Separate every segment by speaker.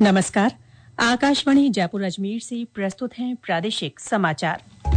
Speaker 1: नमस्कार। आकाशवाणी जयपुर अजमेर से प्रस्तुत हैं प्रादेशिक समाचार।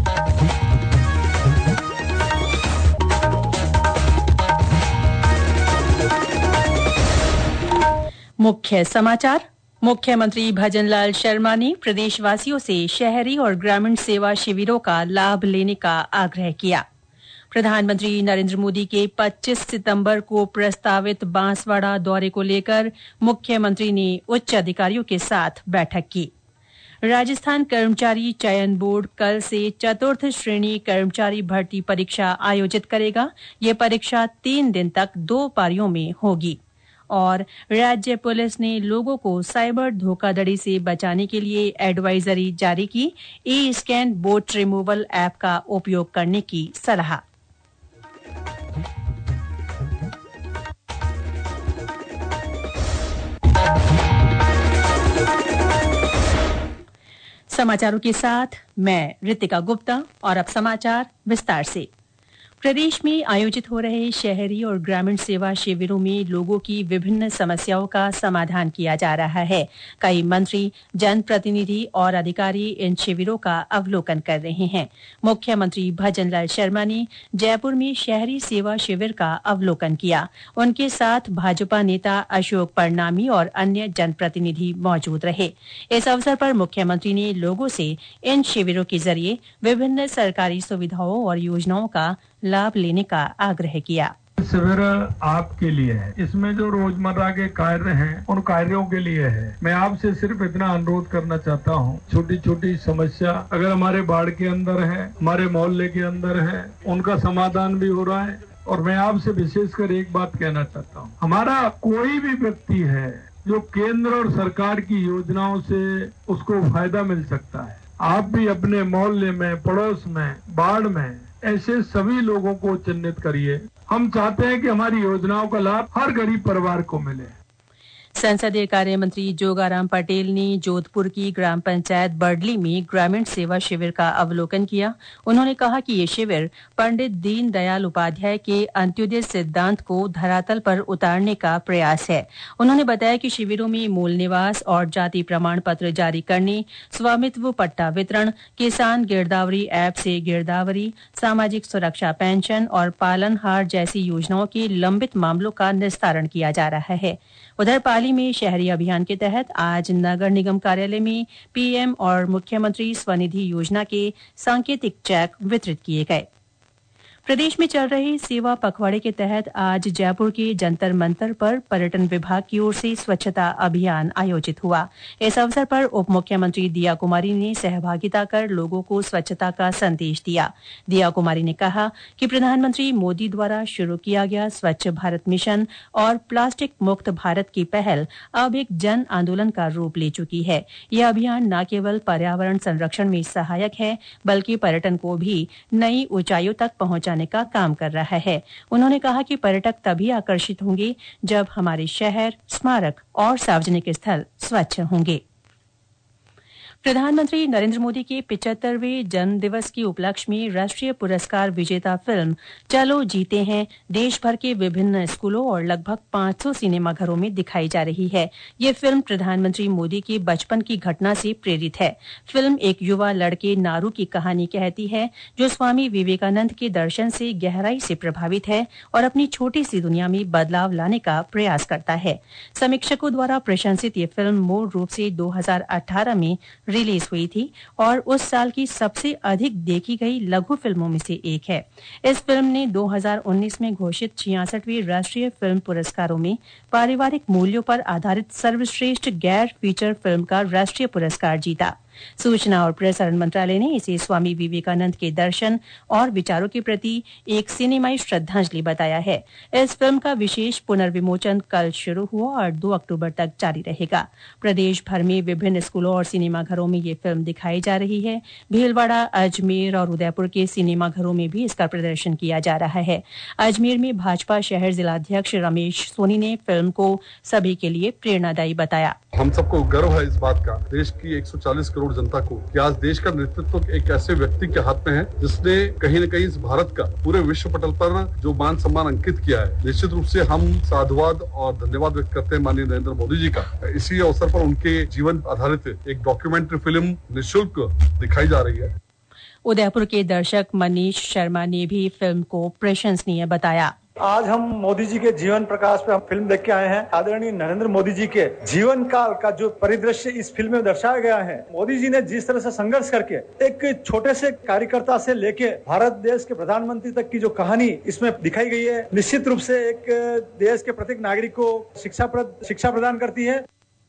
Speaker 1: मुख्य समाचार। मुख्यमंत्री भजनलाल शर्मा ने प्रदेशवासियों से शहरी और ग्रामीण सेवा शिविरों का लाभ लेने का आग्रह किया। प्रधानमंत्री नरेंद्र मोदी के 25 सितंबर को प्रस्तावित बांसवाड़ा दौरे को लेकर मुख्यमंत्री ने उच्च अधिकारियों के साथ बैठक की। राजस्थान कर्मचारी चयन बोर्ड कल से चतुर्थ श्रेणी कर्मचारी भर्ती परीक्षा आयोजित करेगा। ये परीक्षा 3 दिन तक 2 पारियों में होगी। और राज्य पुलिस ने लोगों को साइबर धोखाधड़ी से बचाने के लिए एडवाइजरी जारी की। ई-स्कैन बोट रिमूवल ऐप का उपयोग करने की सलाह। समाचारों के साथ मैं रितिका गुप्ता और अब समाचार विस्तार से। प्रदेश में आयोजित हो रहे शहरी और ग्रामीण सेवा शिविरों में लोगों की विभिन्न समस्याओं का समाधान किया जा रहा है। कई मंत्री, जनप्रतिनिधि और अधिकारी इन शिविरों का अवलोकन कर रहे हैं। मुख्यमंत्री भजनलाल शर्मा ने जयपुर में शहरी सेवा शिविर का अवलोकन किया। उनके साथ भाजपा नेता अशोक परनामी और अन्य जनप्रतिनिधि मौजूद रहे। इस अवसर पर मुख्यमंत्री ने लोगों से इन शिविरों के जरिए विभिन्न सरकारी सुविधाओं और योजनाओं का लाभ लेने का आग्रह किया।
Speaker 2: शिविर आपके लिए है। इसमें जो रोजमर्रा के कार्य हैं, उन कार्यों के लिए है। मैं आपसे सिर्फ इतना अनुरोध करना चाहता हूँ, छोटी छोटी समस्या अगर हमारे वार्ड के अंदर है, हमारे मोहल्ले के अंदर है, उनका समाधान भी हो रहा है। और मैं आपसे विशेषकर एक बात कहना चाहता हूँ, हमारा कोई भी व्यक्ति है जो केंद्र और सरकार की योजनाओं से उसको फायदा मिल सकता है। आप भी अपने मोहल्ले में, पड़ोस में, वार्ड में ऐसे सभी लोगों को चिन्हित करिए। हम चाहते हैं कि हमारी योजनाओं का लाभ हर गरीब परिवार को मिले।
Speaker 1: संसदीय कार्य मंत्री जोगाराम पटेल ने जोधपुर की ग्राम पंचायत बडली में ग्रामीण सेवा शिविर का अवलोकन किया। उन्होंने कहा कि ये शिविर पंडित दीनदयाल उपाध्याय के अंत्योदय सिद्धांत को धरातल पर उतारने का प्रयास है। उन्होंने बताया कि शिविरों में मूल निवास और जाति प्रमाण पत्र जारी करने, स्वामित्व पट्टा वितरण, किसान गिरदावरी ऐप से गिरदावरी, सामाजिक सुरक्षा पेंशन और पालनहार जैसी योजनाओं के लंबित मामलों का निस्तारण किया जा रहा है। उधर पाली में शहरी अभियान के तहत आज नगर निगम कार्यालय में पीएम और मुख्यमंत्री स्वनिधि योजना के सांकेतिक चेक वितरित किए गए। प्रदेश में चल रहे सेवा पखवाड़े के तहत आज जयपुर के जंतर मंतर पर पर्यटन विभाग की ओर से स्वच्छता अभियान आयोजित हुआ। इस अवसर पर उप मुख्यमंत्री दिया कुमारी ने सहभागिता कर लोगों को स्वच्छता का संदेश दिया। दिया कुमारी ने कहा कि प्रधानमंत्री मोदी द्वारा शुरू किया गया स्वच्छ भारत मिशन और प्लास्टिक मुक्त भारत की पहल अब एक जन आंदोलन का रूप ले चुकी है। यह अभियान न केवल पर्यावरण संरक्षण में सहायक है, बल्कि पर्यटन को भी नई ऊंचाइयों तक पहुंचाने का काम कर रहा है। उन्होंने कहा कि पर्यटक तभी आकर्षित होंगे जब हमारे शहर, स्मारक और सार्वजनिक स्थल स्वच्छ होंगे। प्रधानमंत्री नरेंद्र मोदी के 75वें जन्म दिवस के उपलक्ष्य में राष्ट्रीय पुरस्कार विजेता फिल्म चलो जीते हैं देश भर के विभिन्न स्कूलों और लगभग 500 सिनेमाघरों में दिखाई जा रही है। ये फिल्म प्रधानमंत्री मोदी के बचपन की घटना से प्रेरित है। फिल्म एक युवा लड़के नारू की कहानी कहती है, जो स्वामी विवेकानंद के दर्शन से गहराई से प्रभावित है और अपनी छोटी सी दुनिया में बदलाव लाने का प्रयास करता है। समीक्षकों द्वारा प्रशंसित ये फिल्म मूल रूप से 2018 में रिलीज हुई थी और उस साल की सबसे अधिक देखी गई लघु फिल्मों में से एक है। इस फिल्म ने 2019 में घोषित 66वें राष्ट्रीय फिल्म पुरस्कारों में पारिवारिक मूल्यों पर आधारित सर्वश्रेष्ठ गैर फीचर फिल्म का राष्ट्रीय पुरस्कार जीता। सूचना और प्रसारण मंत्रालय ने इसे स्वामी विवेकानंद के दर्शन और विचारों के प्रति एक सिनेमाई श्रद्धांजलि बताया है। इस फिल्म का विशेष पुनर्विमोचन कल शुरू हुआ और 2 अक्टूबर तक जारी रहेगा। प्रदेश भर में विभिन्न स्कूलों और सिनेमाघरों में ये फिल्म दिखाई जा रही है। भीलवाड़ा, अजमेर और उदयपुर के सिनेमाघरों में भी इसका प्रदर्शन किया जा रहा है। अजमेर में भाजपा शहर जिलाध्यक्ष रमेश सोनी ने फिल्म को सभी के लिए प्रेरणादायी बताया।
Speaker 3: हम सबको गर्व है इस बात का, देश की 140 करोड़ करोड़ जनता को कि आज देश का नेतृत्व एक ऐसे व्यक्ति के हाथ में है जिसने कहीं न कहीं इस भारत का पूरे विश्व पटल पर जो मान सम्मान अंकित किया है। निश्चित रूप से हम साधुवाद और धन्यवाद व्यक्त करते हैं माननीय नरेंद्र मोदी जी का। इसी अवसर पर उनके जीवन आधारित एक डॉक्यूमेंट्री फिल्म निःशुल्क दिखाई जा रही है।
Speaker 1: उदयपुर के दर्शक मनीष शर्मा ने भी फिल्म को प्रशंसनीय बताया।
Speaker 4: आज हम मोदी जी के जीवन प्रकाश पे हम फिल्म देख के आए हैं। आदरणीय नरेंद्र मोदी जी के जीवन काल का जो परिदृश्य इस फिल्म में दर्शाया गया है, मोदी जी ने जिस तरह से संघर्ष करके एक छोटे से कार्यकर्ता से लेके भारत देश के प्रधानमंत्री तक की जो कहानी इसमें दिखाई गई है, निश्चित रूप से एक देश के प्रत्येक नागरिक को शिक्षा प्रदान करती है।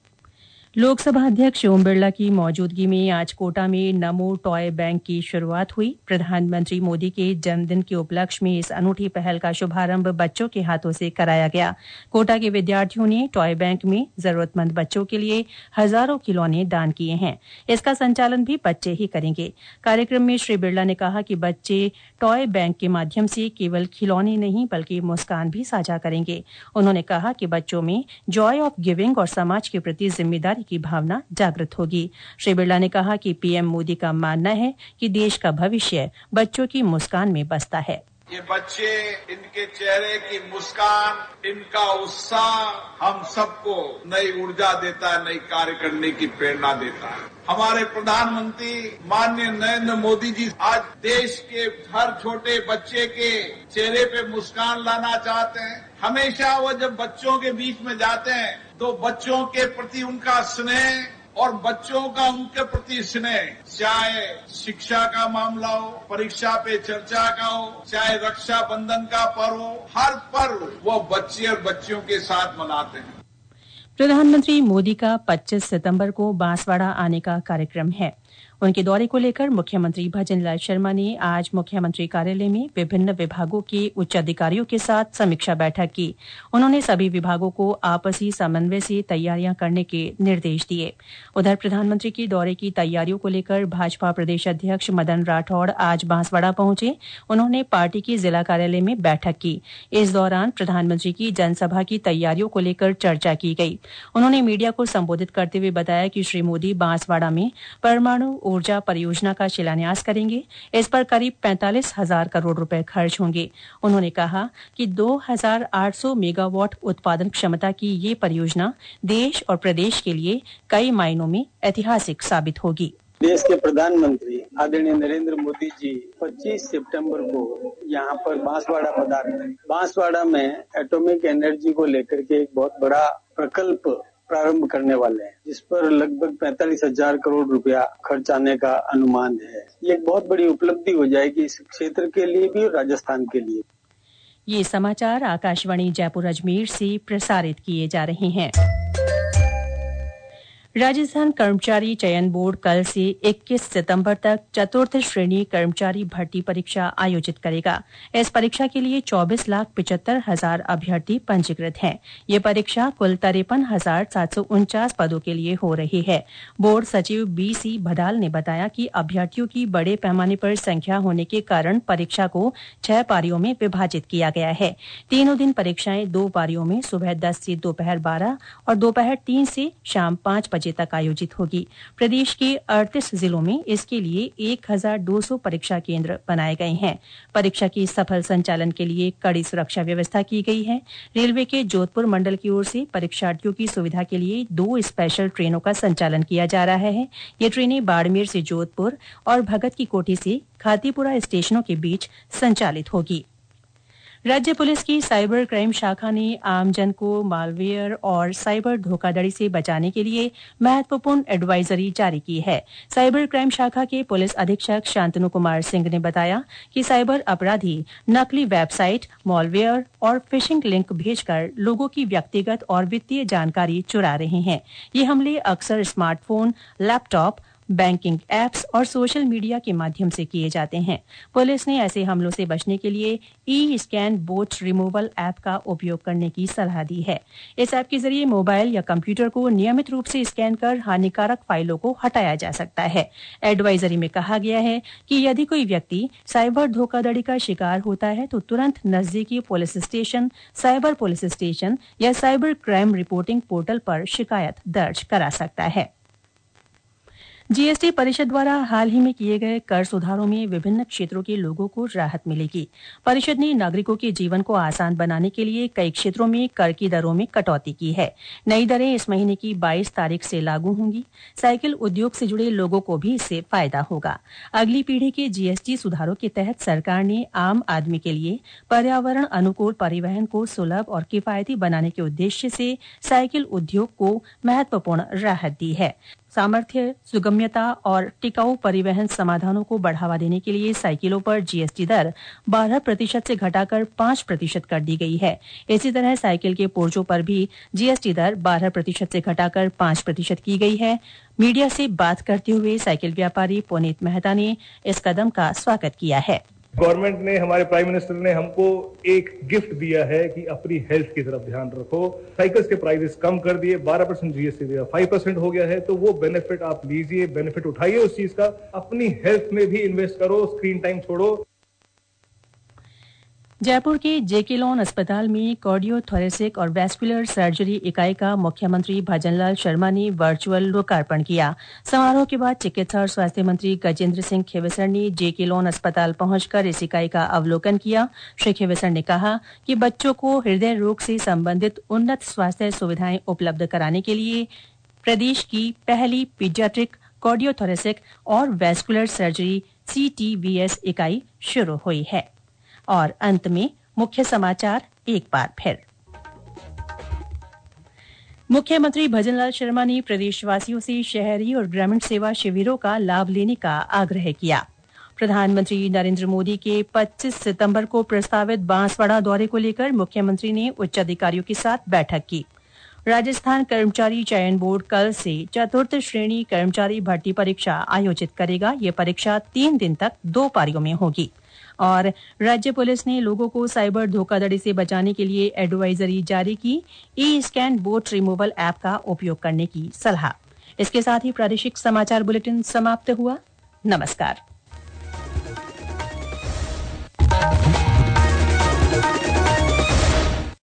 Speaker 1: लोकसभा अध्यक्ष ओम बिरला की मौजूदगी में आज कोटा में नमो टॉय बैंक की शुरुआत हुई। प्रधानमंत्री मोदी के जन्मदिन के उपलक्ष्य में इस अनूठी पहल का शुभारंभ बच्चों के हाथों से कराया गया। कोटा के विद्यार्थियों ने टॉय बैंक में जरूरतमंद बच्चों के लिए हजारों खिलौने दान किए हैं। इसका संचालन भी बच्चे ही करेंगे। कार्यक्रम में श्री बिरला ने कहा कि बच्चे टॉय बैंक के माध्यम से केवल खिलौने नहीं बल्कि मुस्कान भी साझा करेंगे। उन्होंने कहा कि बच्चों में जॉय ऑफ गिविंग और समाज के प्रति जिम्मेदारी की भावना जागृत होगी। श्री बिरला ने कहा कि पीएम मोदी का मानना है कि देश का भविष्य बच्चों की मुस्कान में बसता है।
Speaker 5: ये बच्चे, इनके चेहरे की मुस्कान, इनका उत्साह हम सबको नई ऊर्जा देता है, नई कार्य करने की प्रेरणा देता है। हमारे प्रधानमंत्री माननीय नरेंद्र मोदी जी आज देश के हर छोटे बच्चे के चेहरे पे मुस्कान लाना चाहते हैं। हमेशा वो जब बच्चों के बीच में जाते हैं तो बच्चों के प्रति उनका स्नेह और बच्चों का उनके प्रति स्नेह, चाहे शिक्षा का मामला हो, परीक्षा पे चर्चा का हो, चाहे रक्षाबंधन का पर्व हो, हर पर्व वो बच्चे और बच्चियों के साथ मनाते हैं।
Speaker 1: प्रधानमंत्री मोदी का 25 सितंबर को बांसवाड़ा आने का कार्यक्रम है। उनके दौरे को लेकर मुख्यमंत्री भजनलाल शर्मा ने आज मुख्यमंत्री कार्यालय में विभिन्न विभागों के उच्च अधिकारियों के साथ समीक्षा बैठक की। उन्होंने सभी विभागों को आपसी समन्वय से तैयारियां करने के निर्देश दिए। उधर प्रधानमंत्री के दौरे की तैयारियों को लेकर भाजपा प्रदेश अध्यक्ष मदन राठौड़ आज बांसवाड़ा पहुंचे। उन्होंने पार्टी के जिला कार्यालय में बैठक की। इस दौरान प्रधानमंत्री की जनसभा की तैयारियों को लेकर चर्चा की गई। उन्होंने मीडिया को संबोधित करते हुए बताया कि श्री मोदी बांसवाड़ा में परमाणु ऊर्जा परियोजना का शिलान्यास करेंगे। इस पर करीब 45,000 करोड़ रुपए खर्च होंगे। उन्होंने कहा कि 2,800 मेगावाट उत्पादन क्षमता की ये परियोजना देश और प्रदेश के लिए कई मायनों में ऐतिहासिक साबित होगी।
Speaker 6: देश के प्रधानमंत्री आदरणीय नरेंद्र मोदी जी 25 सितंबर को यहाँ पर बांसवाड़ा पधारे। बांसवाड़ा में एटॉमिक एनर्जी को लेकर के एक बहुत बड़ा प्रकल्प प्रारंभ करने वाले हैं, जिस पर लगभग 45,000 करोड़ रुपया खर्च आने का अनुमान है। ये एक बहुत बड़ी उपलब्धि हो जाएगी इस क्षेत्र के लिए भी और राजस्थान के लिए।
Speaker 1: ये समाचार आकाशवाणी जयपुर अजमेर से प्रसारित किए जा रहे हैं। राजस्थान कर्मचारी चयन बोर्ड कल से 21 सितंबर तक चतुर्थ श्रेणी कर्मचारी भर्ती परीक्षा आयोजित करेगा। इस परीक्षा के लिए 24,75,000 अभ्यर्थी पंजीकृत हैं। ये परीक्षा कुल 53,749 पदों के लिए हो रही है। बोर्ड सचिव BC भदाल ने बताया कि अभ्यर्थियों की बड़े पैमाने पर संख्या होने के कारण परीक्षा को 6 पारियों में विभाजित किया गया है। तीनों दिन परीक्षाएं 2 पारियों में सुबह 10 से दोपहर 12 और दोपहर 3 से शाम 5 बजे तक आयोजित होगी। प्रदेश के 38 जिलों में इसके लिए 1,200 परीक्षा केंद्र बनाए गए हैं। परीक्षा की सफल संचालन के लिए कड़ी सुरक्षा व्यवस्था की गई है। रेलवे के जोधपुर मंडल की ओर से परीक्षार्थियों की सुविधा के लिए 2 स्पेशल ट्रेनों का संचालन किया जा रहा है। ये ट्रेनें बाड़मेर से जोधपुर और भगत की कोठी से खातीपुरा स्टेशनों के बीच संचालित होगी। राज्य पुलिस की साइबर क्राइम शाखा ने आमजन को मालवेयर और साइबर धोखाधड़ी से बचाने के लिए महत्वपूर्ण एडवाइजरी जारी की है। साइबर क्राइम शाखा के पुलिस अधीक्षक शांतनु कुमार सिंह ने बताया कि साइबर अपराधी नकली वेबसाइट, मालवेयर और फिशिंग लिंक भेजकर लोगों की व्यक्तिगत और वित्तीय जानकारी चुरा रहे हैं। ये हमले अक्सर स्मार्टफोन, लैपटॉप, बैंकिंग एप्स और सोशल मीडिया के माध्यम से किए जाते हैं। पुलिस ने ऐसे हमलों से बचने के लिए ई-स्कैन बोट रिमूवल ऐप का उपयोग करने की सलाह दी है। इस ऐप के जरिए मोबाइल या कंप्यूटर को नियमित रूप से स्कैन कर हानिकारक फाइलों को हटाया जा सकता है। एडवाइजरी में कहा गया है कि यदि कोई व्यक्ति साइबर धोखाधड़ी का शिकार होता है तो तुरंत नजदीकी police station, cyber police station या साइबर क्राइम रिपोर्टिंग पोर्टल पर शिकायत दर्ज करा सकता है। जीएसटी परिषद द्वारा हाल ही में किए गए कर सुधारों में विभिन्न क्षेत्रों के लोगों को राहत मिलेगी। परिषद ने नागरिकों के जीवन को आसान बनाने के लिए कई क्षेत्रों में कर की दरों में कटौती की है। नई दरें इस महीने की 22 तारीख से लागू होंगी। साइकिल उद्योग से जुड़े लोगों को भी इससे फायदा होगा। अगली पीढ़ी के जीएसटी सुधारों के तहत सरकार ने आम आदमी के लिए पर्यावरण अनुकूल परिवहन को सुलभ और किफायती बनाने के उद्देश्य से साइकिल उद्योग को महत्वपूर्ण राहत दी है। सामर्थ्य, सुगम्यता और टिकाऊ परिवहन समाधानों को बढ़ावा देने के लिए साइकिलों पर जीएसटी दर 12% से घटाकर 5% कर दी गई है। इसी तरह साइकिल के पुर्जों पर भी जीएसटी दर 12% से घटाकर 5% की गई है। मीडिया से बात करते हुए साइकिल व्यापारी पुनीत मेहता ने इस कदम का स्वागत किया है।
Speaker 7: गवर्नमेंट ने, हमारे प्राइम मिनिस्टर ने हमको एक गिफ्ट दिया है कि अपनी हेल्थ की तरफ ध्यान रखो। साइकिल्स के प्राइसेस कम कर दिए, 12% जीएसटी दिया, 5% हो गया है, तो वो बेनिफिट आप लीजिए, बेनिफिट उठाइए उस चीज का। अपनी हेल्थ में भी इन्वेस्ट करो, स्क्रीन टाइम छोड़ो।
Speaker 1: जयपुर के जेके लॉन अस्पताल में कार्डियोथोरेसिक और वैस्कुलर सर्जरी इकाई का मुख्यमंत्री भजनलाल शर्मा ने वर्चुअल लोकार्पण किया। समारोह के बाद चिकित्सा और स्वास्थ्य मंत्री गजेंद्र सिंह खेवसर ने जेके लॉन अस्पताल पहुंचकर इस इकाई का अवलोकन किया। श्री खेवसर ने कहा कि बच्चों को हृदय रोग से संबंधित उन्नत स्वास्थ्य सुविधाएं उपलब्ध कराने के लिए प्रदेश की पहली पीडियाट्रिक कार्डियोथोरेसिक और वैस्कुलर सर्जरी CTVS इकाई शुरू हुई है। और अंत में मुख्य समाचार एक बार फिर। मुख्यमंत्री भजनलाल शर्मा ने प्रदेशवासियों से शहरी और ग्रामीण सेवा शिविरों का लाभ लेने का आग्रह किया। प्रधानमंत्री नरेंद्र मोदी के 25 सितंबर को प्रस्तावित बांसवाड़ा दौरे को लेकर मुख्यमंत्री ने उच्च अधिकारियों के साथ बैठक की। राजस्थान कर्मचारी चयन बोर्ड कल से 4th श्रेणी कर्मचारी भर्ती परीक्षा आयोजित करेगा। ये परीक्षा 3 दिन तक 2 पारियों में होगी। और राज्य पुलिस ने लोगों को साइबर धोखाधड़ी से बचाने के लिए एडवाइजरी जारी की। ई-स्कैन बोट रिमूवल ऐप का उपयोग करने की सलाह। इसके साथ ही प्रादेशिक समाचार बुलेटिन समाप्त हुआ। नमस्कार।